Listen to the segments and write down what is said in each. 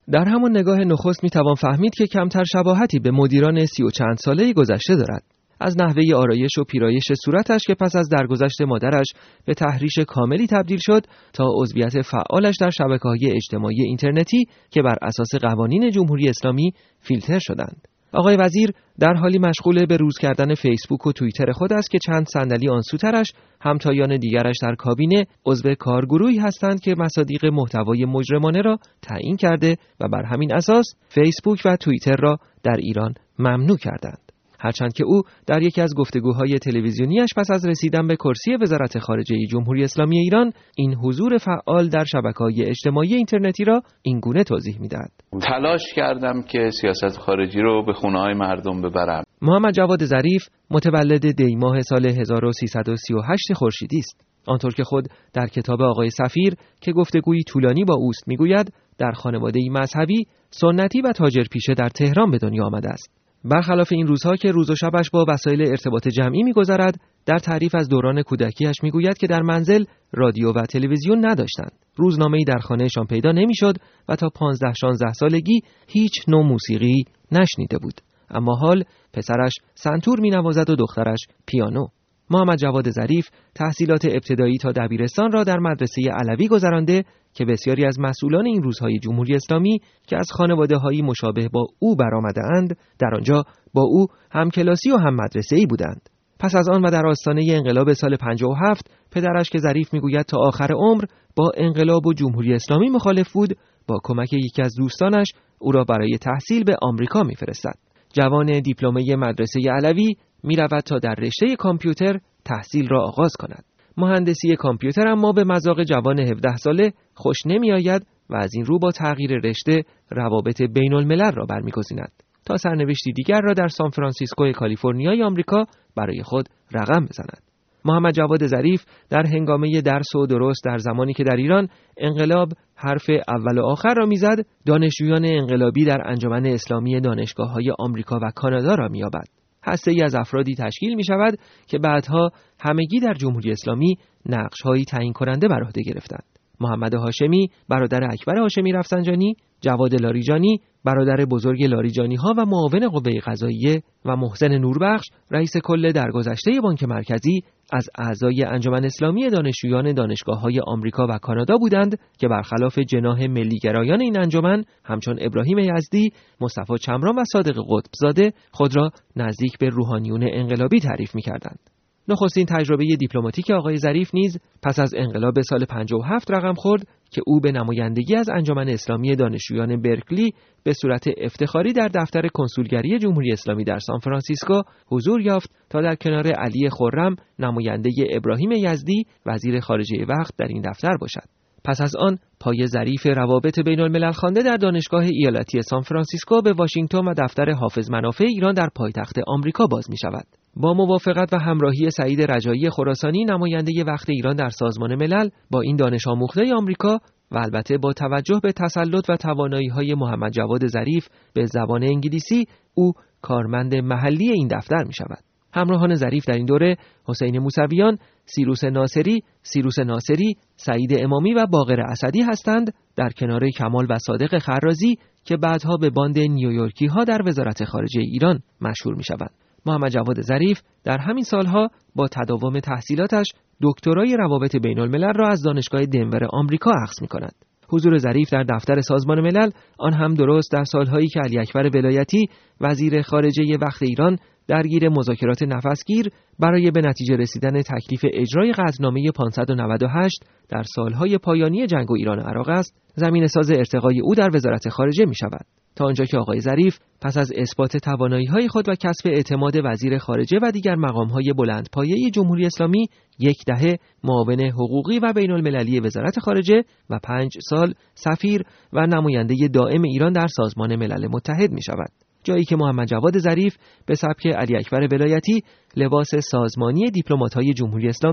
در همان نگاه نخست میتوان فهمید که کمتر شباهتی به مدیران 30 و چند ساله گذشته دارد. از نحوه آرایش و پیرایش صورتش که پس از درگذشت مادرش به تحریش کاملی تبدیل شد تا عضویت فعالش در شبکه‌های اجتماعی اینترنتی که بر اساس قوانین جمهوری اسلامی فیلتر شدند. آقای وزیر در حالی مشغول به روز کردن فیسبوک و توییتر خود است که چند صندلی آن سوترش همتایان دیگرش در کابینه عضو کارگروهی هستند که مصادیق محتوای مجرمانه را تعیین کرده و بر همین اساس فیسبوک و توییتر را در ایران ممنوع کردند. هرچند که او در یکی از گفتگوهای تلویزیونیش پس از رسیدن به کرسی وزارت خارجه جمهوری اسلامی ایران این حضور فعال در شبکه‌های اجتماعی اینترنتی را اینگونه توضیح می‌دهد. تلاش کردم که سیاست خارجی رو به خونه‌های مردم ببرم. محمد جواد ظریف متولد دی ماه سال 1338 خورشیدی است. آنطور که خود در کتاب آقای سفیر که گفتگویی طولانی با اوست می‌گوید در خانواده‌ای مذهبی، سنتی و تاجرپیشه در تهران به دنیا آمده است. برخلاف این روزها که روز و شبش با وسایل ارتباط جمعی می‌گذرد، در تعریف از دوران کودکیش می‌گوید که در منزل رادیو و تلویزیون نداشتند. روزنامه‌ای در خانه‌شان پیدا نمی‌شد و تا 15-16 سالگی هیچ نوع موسیقی نشنیده بود. اما حال پسرش سنتور می‌نوازد و دخترش پیانو. محمد جواد ظریف تحصیلات ابتدایی تا دبیرستان را در مدرسه علوی گذرانده که بسیاری از مسئولان این روزهای جمهوری اسلامی که از خانواده‌هایی مشابه با او برآمده‌اند در آنجا با او هم کلاسی و هم مدرسه‌ای بودند. پس از آن و در آستانه انقلاب سال 57 پدرش که ظریف میگوید تا آخر عمر با انقلاب و جمهوری اسلامی مخالف بود، با کمک یکی از دوستانش او را برای تحصیل به آمریکا می‌فرستد. جوان دیپلمه مدرسه علوی می‌رود تا در رشته کامپیوتر تحصیل را آغاز کند. مهندسی کامپیوتر اما به مذاق جوان 17 ساله خوش نمی‌آید و از این رو با تغییر رشته روابط بین‌الملل را برمی‌گزیند تا سرنوشتی دیگر را در سان فرانسیسکو کالیفرنیای آمریکا برای خود رقم بزند. محمد جواد ظریف در هنگامه درس و درست در زمانی که در ایران انقلاب حرف اول و آخر را میزد، دانشجویان انقلابی در انجمن اسلامی دانشگاه‌های آمریکا و کانادا را می‌یابد. هسته‌ای از افرادی تشکیل می‌شود که بعدها همگی در جمهوری اسلامی نقش‌هایی تعیین کننده بر عهده گرفتند. محمد هاشمی برادر اکبر هاشمی رفسنجانی، جواد لاریجانی برادر بزرگ لاریجانی‌ها و معاون قوه قضاییه و محسن نوربخش رئیس کل درگذشته بانک مرکزی از اعضای انجمن اسلامی دانشجویان دانشگاه‌های آمریکا و کانادا بودند که برخلاف جناح ملی‌گرایان این انجمن همچون ابراهیم یزدی، مصطفی چمران و صادق قطبزاده خود را نزدیک به روحانیون انقلابی تعریف می‌کردند. نخستین تجربه دیپلماتیک آقای ظریف نیز پس از انقلاب سال 57 رقم خورد که او به نمایندگی از انجمن اسلامی دانشجویان برکلی به صورت افتخاری در دفتر کنسولگری جمهوری اسلامی در سان فرانسیسکو حضور یافت تا در کنار علی خرم نماینده ابراهیم یزدی وزیر خارجه وقت در این دفتر باشد. پس از آن پای ظریف روابط بین الملل خوانده در دانشگاه ایالتی سان فرانسیسکو به واشنگتن و دفتر حافظ منافع ایران در پایتخت آمریکا باز می شود. با موافقت و همراهی سعید رجایی خراسانی نماینده وقت ایران در سازمان ملل با این دانش آموخته آمریکا و البته با توجه به تسلط و توانایی‌های محمد جواد ظریف به زبان انگلیسی او کارمند محلی این دفتر می شود. همراهان ظریف در این دوره حسین موسویان، سیروس ناصری، سعید امامی و باقر اسدی هستند در کنار کمال و صادق خرازی که بعدها به باند نیویورکی ها در وزارت خارجه ایران مشهور می شوند. محمد جواد ظریف در همین سالها با تداوم تحصیلاتش دکترای روابط بین الملل را از دانشگاه دنور آمریکا اخذ می کند. حضور ظریف در دفتر سازمان ملل آن هم درست در سالهایی که علی اکبر ولایتی وزیر خارجه وقت ایران درگیر مذاکرات نفسگیر برای به نتیجه رسیدن تکلیف اجرای قطعنامه 598 در سالهای پایانی جنگ ایران و عراق است، زمین ساز ارتقای او در وزارت خارجه می شود. تا آنجا که آقای ظریف پس از اثبات توانایی‌های خود و کسب اعتماد وزیر خارجه و دیگر مقام‌های بلندپایه جمهوری اسلامی 10 دهه معاون حقوقی و بین‌المللی وزارت خارجه و 5 سال سفیر و نماینده دائم ایران در سازمان ملل متحد می شود. جایی که محمد جواد ظریف به سبک علی اکبر ولایتی لباس سازمانی دیپلمات‌های جمهوری اسلامی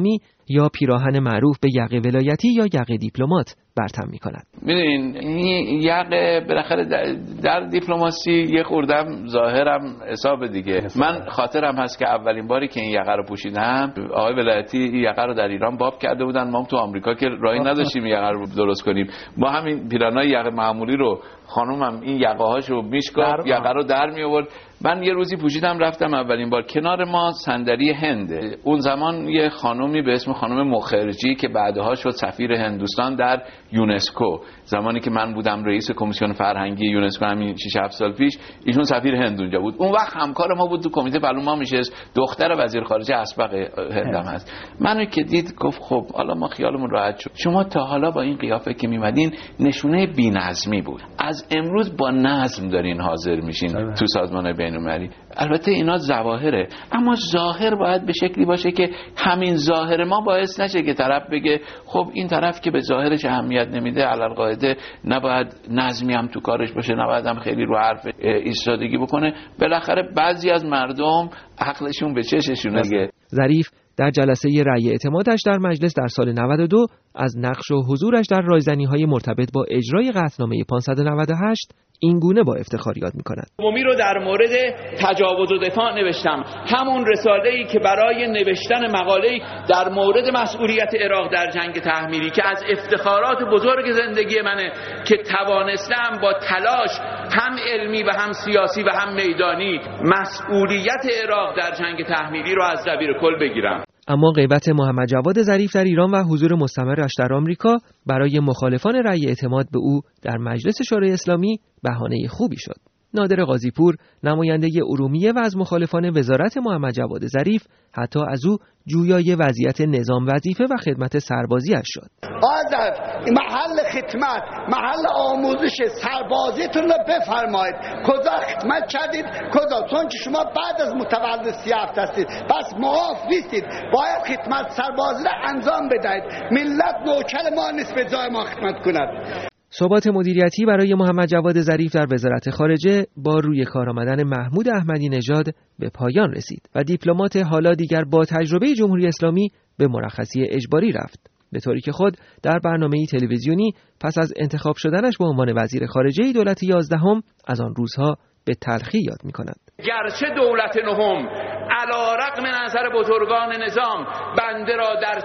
یا پیراهن معروف به یقه ولایتی یا یقه دیپلمات برتم می‌کند. ببین این یقه بالاخره در دیپلماسی یه خوردم ظاهرم حساب دیگه. من خاطرم هست که اولین باری که این یقه رو پوشیدم آقای ولایتی این یقه رو در ایران باب کرده بودن، ما تو آمریکا که راهی نداشتیم یقه رو درست کنیم، ما همین پیراهنای یقه معمولی رو خانومم این یقه هاشو میشکافت یقه رو در می آورد. من یه روزی پوشیدم رفتم اولین بار کنار ما صندلی هنده. اون زمان یه خانومی به اسم خانم مخرجی که بعدها شد سفیر هندوستان در یونسکو، زمانی که من بودم رئیس کمیسیون فرهنگی یونسکو همین 6-7 سال پیش، ایشون سفیر هند اونجا بود. اون وقت همکار ما بود تو کمیته پارلمان میشست، دختر وزیر خارجه اسبق هندم هست. منو که دید گفت خب حالا ما خیالمون راحت شد، شما تا حالا با این قیافه که میمدین نشونه بی‌نظمی بود، از امروز با نظم دارین حاضر میشین تو سازمان بین‌المللی. البته اینا ظواهره، اما ظاهر باید به شکلی باشه که همین ظاهر ما باعث نشه که طرف بگه خب این طرف که به ظاهرش اهمیت نمیده علالقاعده نباید نظمی هم تو کارش باشه، نباید هم خیلی رو حرف ایستادگی بکنه. بالاخره بعضی از مردم عقلشون به چششونه دیگه. ظریف در جلسه رأی اعتمادش در مجلس در سال 92 از نقش و حضورش در رایزنی‌های مرتبط با اجرای قطعنامه 598 این گونه با افتخار یاد می‌کند. عمومی رو در مورد تجاوز و دفاع نوشتم، همون رساله‌ای که برای نوشتن مقاله‌ای در مورد مسئولیت عراق در جنگ تحمیلی که از افتخارات بزرگ زندگی منه که توانستم با تلاش هم علمی و هم سیاسی و هم میدانی مسئولیت عراق در جنگ تحمیلی رو از دبیر کل بگیرم. اما غیبت محمد جواد ظریف در ایران و حضور مستمرش در آمریکا برای مخالفان رأی اعتماد به او در مجلس شورای اسلامی بهانه خوبی شد. نادر قاضی‌پور نماینده ارومیه و از مخالفان وزارت محمد جواد ظریف حتی از او جویای وضعیت نظام وظیفه و خدمت سربازی‌اش شد. آذر محل خدمت، محل آموزش سربازیتون رو بفرمایید. کجا خدمت کردید؟ کجا؟ چون که شما بعد از متولد 37 هستید، پس معاف نیستید. باید خدمت سربازی رو انجام بدهید. ملت نوکر ما نیست به جای ما خدمت کند. ثبات مدیریتی برای محمد جواد ظریف در وزارت خارجه با روی کار آمدن محمود احمدی نژاد به پایان رسید و دیپلمات حالا دیگر با تجربه جمهوری اسلامی به مرخصی اجباری رفت، به طوری که خود در برنامه‌ای تلویزیونی پس از انتخاب شدنش به عنوان وزیر خارجه دولت 11 از آن روزها به تلخی یاد می‌کند. گرچه دولت نهم علی‌رغم نظر بزرگان نظام بنده را در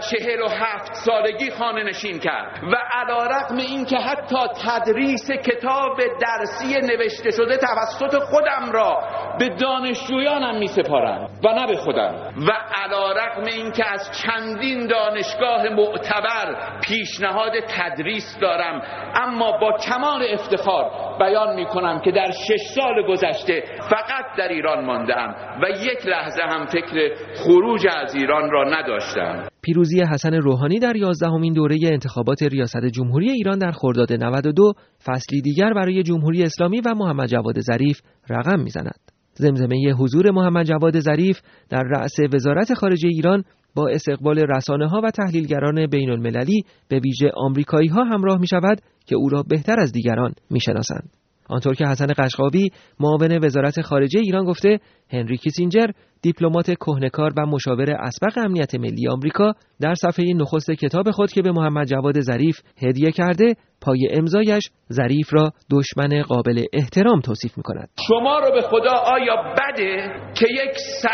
47 سالگی خانه نشین کرد و علی‌رغم اینکه حتی تدریس کتاب درسی نوشته شده توسط خودم را به دانشجویانم می‌سپارم و نه به خودم و علی‌رغم اینکه از چندین دانشگاه معتبر پیشنهاد تدریس دارم، اما با کمال افتخار بیان می‌کنم که در 6 سال گذشته فقط در ایران ماندم و یک لحظه هم فکر خروج از ایران را نداشتم. پیروزی حسن روحانی در 11مین دوره انتخابات ریاست جمهوری ایران در خرداد 92 فصلی دیگر برای جمهوری اسلامی و محمد جواد ظریف رقم می‌زند. زمزمه حضور محمد جواد ظریف در رأس وزارت خارجه ایران با استقبال رسانه‌ها و تحلیلگران بین‌المللی به ویژه آمریکایی‌ها همراه می‌شود که او را بهتر از دیگران می‌شناسند. آنطور که حسن قشقابی معاون وزارت خارجه ایران گفته، هنری کیسینجر دیپلمات کهنه‌کار و مشاور اسبق امنیت ملی آمریکا در صفحه نخست کتاب خود که به محمد جواد ظریف هدیه کرده، پای امضایش ظریف را دشمن قابل احترام توصیف می‌کند. شما رو به خدا آیا بده که یک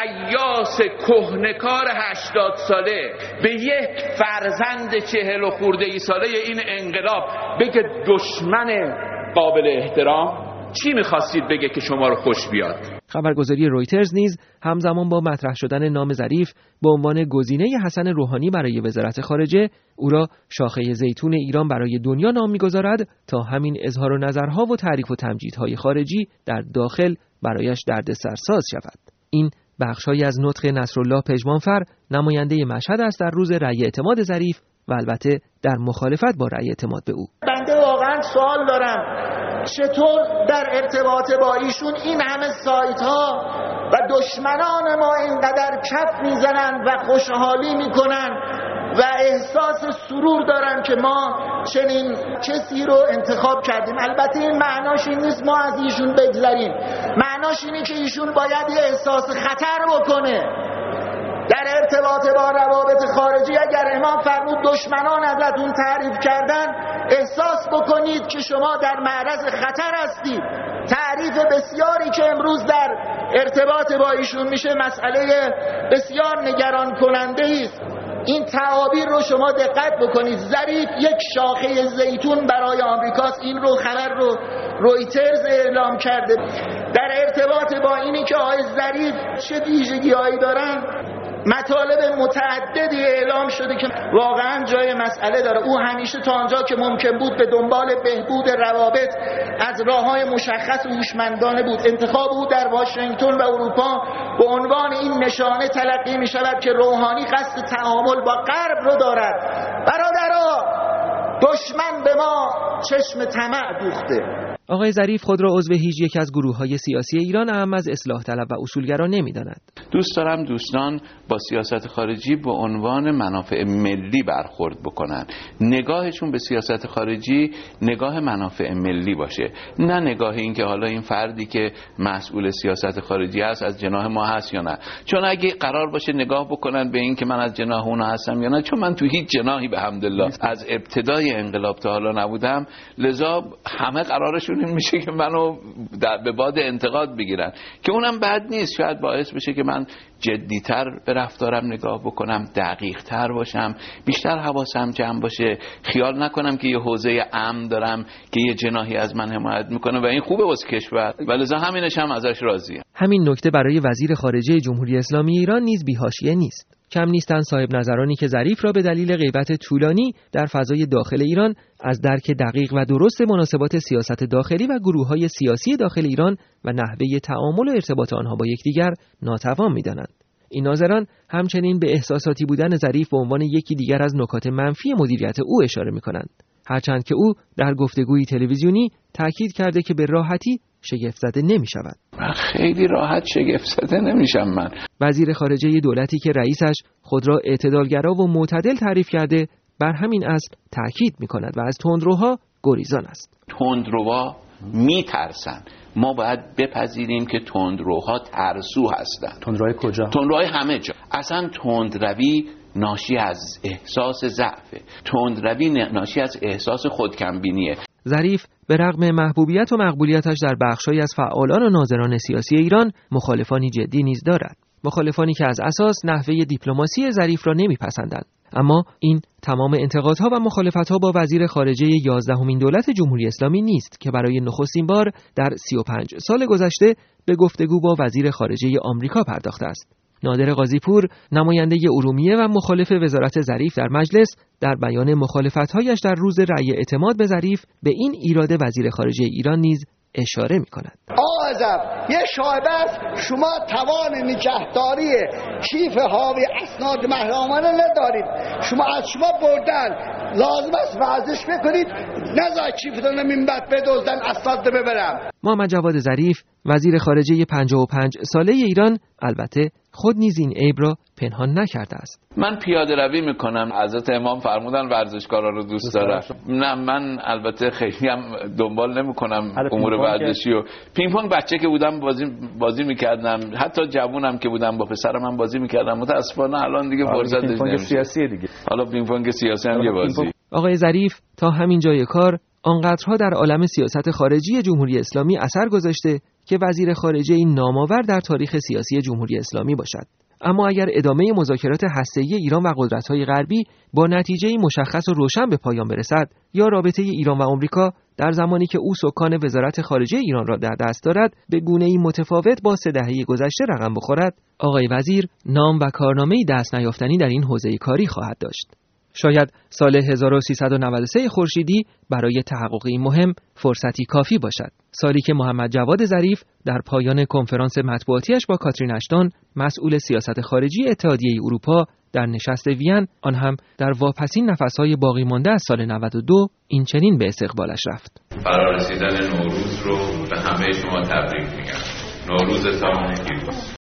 سیاس کهنه‌کار 80 ساله به یک فرزند 40 خورده ای ساله این انقلاب بگه دشمن قابل احترام؟ چی می‌خواستید بگه که شما رو خوش بیاد؟ خبرگزاری رویترز نیز همزمان با مطرح شدن نام ظریف به عنوان گزینه حسن روحانی برای وزارت خارجه، او را شاخه زیتون ایران برای دنیا نام می‌گذارد تا همین اظهار و نظرها و تعریف و تمجیدهای خارجی در داخل برایش دردسرساز شود. این بخش‌هایی از نطق نصرالله پژمانفر نماینده مشهد است در روز رأی اعتماد ظریف و البته در مخالفت با رأی اعتماد به او. بنده واقعا سوال دارم چطور در ارتباط با ایشون این همه سایت ها و دشمنان ما اینقدر کف میزنن و خوشحالی میکنن و احساس سرور دارن که ما چنین کسی رو انتخاب کردیم. البته این معناش این نیست ما از ایشون بگذریم، معناش اینه که ایشون باید یه احساس خطر بکنه در ارتباط با روابط خارجی اگر امام فرمود دشمنان ازتون تعریف کردن، احساس بکنید که شما در معرض خطر هستید. تعریف بسیاری که امروز در ارتباط با ایشون میشه مسئله بسیار نگران کننده است. این تعابیر رو شما دقت بکنید. ظریف یک شاخه زیتون برای آمریکاست. این رو خبر رو رویترز اعلام کرده. در ارتباط با اینی که آقای ظریف چه ویژگی‌هایی دارن، مطالب متعددی اعلام شده که واقعا جای مسئله داره. او همیشه تا آنجا که ممکن بود به دنبال بهبود روابط از راه‌های مشخص و هوشمندانه بود. انتخاب او در واشنگتن و اروپا به عنوان این نشانه تلقی می شود که روحانی قصد تعامل با غرب رو دارد. برادرها، دشمن به ما چشم طمع دوخته. آقای ظریف خود را عضو هیچ یک از گروه‌های سیاسی ایران اعم از اصلاح طلب و اصولگرا نمی‌داند. دوست دارم دوستان با سیاست خارجی به عنوان منافع ملی برخورد بکنن. نگاهشون به سیاست خارجی نگاه منافع ملی باشه، نه نگاه این که حالا این فردی که مسئول سیاست خارجی است از جناح ما هست یا نه. چون اگه قرار باشه نگاه بکنن به این که من از جناح اون هستم یا نه، چون من تو هیچ جناحی به حمدالله از ابتدای انقلاب تا حالا نبودم، لذا همه قرارشون این میشه که منو به باد انتقاد بگیرن، که اونم بد نیست. شاید باعث بشه که من جدی‌تر به رفتارم نگاه بکنم، دقیق‌تر باشم، بیشتر حواسم جمع باشه، خیال نکنم که یه حوزه امن دارم که یه جناحی از من حمایت میکنه و این خوبه واسه کشور، ولذا همینش هم ازش راضیم. همین نکته برای وزیر خارجه جمهوری اسلامی ایران نیز بی‌حاشیه نیست. کم نیستند صاحب نظرانی که ظریف را به دلیل غیبت طولانی در فضای داخل ایران از درک دقیق و درست مناسبات سیاست داخلی و گروه‌های سیاسی داخل ایران و نحوه تعامل و ارتباط آنها با یکدیگر ناتوان می‌دانند. این ناظران همچنین به احساساتی بودن ظریف به عنوان یکی دیگر از نکات منفی مدیریت او اشاره می‌کنند، هرچند که او در گفتگویی تلویزیونی تاکید کرده که به راحتی شگفت زده نمی‌شود. من خیلی راحت شگفت زده نمیشم. من وزیر خارجه دولتی که رئیسش خود را اعتدالگرا و معتدل تعریف کرده بر همین اصل تاکید می‌کند و از تندروها گریزان است. تندروها میترسن. ما باید بپذیریم که تندروها ترسو هستند. تندروهای کجا؟ تندروهای همه جا. اصلا تندروی ناشی از احساس ضعفه. تندروی ناشی از احساس خودکمبینیه. ظریف به رغم محبوبیت و مقبولیتش در بخش‌هایی از فعالان و ناظران سیاسی ایران مخالفانی جدی نیز دارد. مخالفانی که از اساس نحوه دیپلماسی ظریف را نمیپسندند. اما این تمام انتقادها و مخالفتها با وزیر خارجه 11مین دولت جمهوری اسلامی نیست که برای نخستین بار در 35 سال گذشته به گفتگو با وزیر خارجه آمریکا پرداخته است. نادر قاضی‌پور، نماینده ارومیه و مخالف وزارت ظریف در مجلس، در بیان مخالفت‌هایش در روز رأی اعتماد به ظریف به این ایراد وزیر خارجه ایران نیز اشاره می‌کند. آذر یه شایبه است، شما توان نگهداری کیف حاوی اسناد محرمانه ندارید. شما از شما بردن، لازم است ورزش بکنید، نذار کیفتون منبت بدزدن اسناد ببرم. محمد جواد ظریف، وزیر خارجه 55 ساله ایران، البته خود نیز این عیب را پنهان نکرده است. من پیاده روی میکنم. حضرت امام فرمودن ورزشکارا رو دوست دارم. نه، من البته خیلی هم دنبال نمیکنم امور ورزشی و پینگ پونگ بچه که بودم بازی میکردم، حتی جوونم که بودم با پسرم هم بازی میکردم. متاسفانه الان دیگه فرصت نمیشه. پینگ پونگ سیاسی دیگه. حالا پینگ پونگ سیاسی هم یه بازی. آقای ظریف تا همین جای کار آنقدرها در عالم سیاست خارجی جمهوری اسلامی اثر گذاشته که وزیر خارجه این نامآور در تاریخ سیاسی جمهوری اسلامی باشد. اما اگر ادامه مذاکرات هسته‌ای ایران و قدرت‌های غربی با نتیجه‌ای مشخص و روشن به پایان برسد، یا رابطه ایران و آمریکا در زمانی که او سکان وزارت خارجه ایران را در دست دارد به گونه‌ای متفاوت با 3 دهه گذشته رقم بخورد، آقای وزیر نام و کارنامه‌ای دست نیافتنی در این حوزه کاری خواهد داشت. شاید سال 1393 خورشیدی برای تحقق این مهم فرصتی کافی باشد. سالی که محمد جواد ظریف در پایان کنفرانس مطبوعاتیش با کاترین اشتون، مسئول سیاست خارجی اتحادیه اروپا، در نشست وین، آن هم در واپسین نفس‌های باقی مانده از سال 92، این چنین به استقبالش رفت. فرارسیدن نوروز رو به همه شما تبریک میگم. نوروزتان پیروز.